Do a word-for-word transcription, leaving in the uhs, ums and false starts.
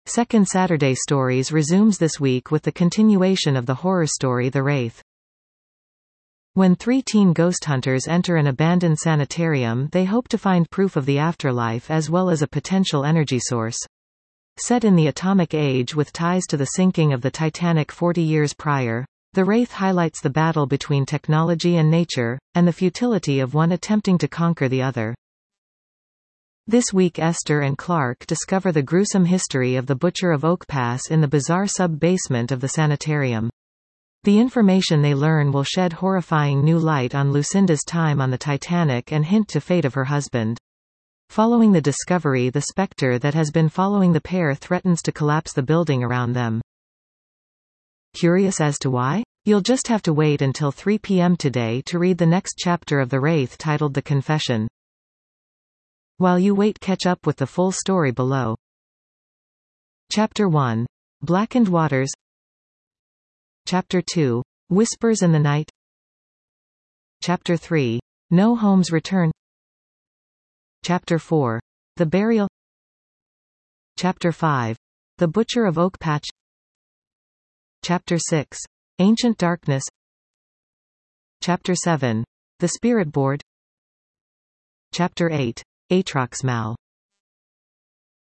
Second Saturday Stories resumes this week with the continuation of the horror story The Wraith. When three teen ghost hunters enter an abandoned sanitarium, they hope to find proof of the afterlife as well as a potential energy source. Set in the atomic age with ties to the sinking of the Titanic forty years prior, The Wraith highlights the battle between technology and nature, and the futility of one attempting to conquer the other. This week Esther and Clark discover the gruesome history of the Butcher of Oak Pass in the bizarre sub-basement of the sanitarium. The information they learn will shed horrifying new light on Lucinda's time on the Titanic and hint to fate of her husband. Following the discovery, the specter that has been following the pair threatens to collapse the building around them. Curious as to why? You'll just have to wait until three p m today to read the next chapter of The Wraith titled The Confession. While you wait, catch up with the full story below. Chapter one. Blackened Waters. Chapter two. Whispers in the Night. Chapter three. No Homes Return. Chapter four. The Burial. Chapter five. The Butcher of Oak Patch. Chapter six. Ancient Darkness. Chapter seven. The Spirit Board. Chapter eight. Atrox Mal.